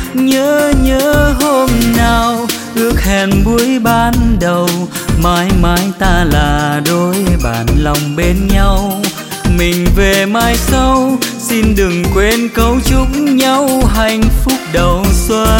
Nhớ nhớ hôm nào ước hẹn buổi ban đầu, mãi mãi ta là đôi bạn lòng bên nhau. Mình về mai sau xin đừng quên câu chúc nhau hạnh phúc đầu xuân.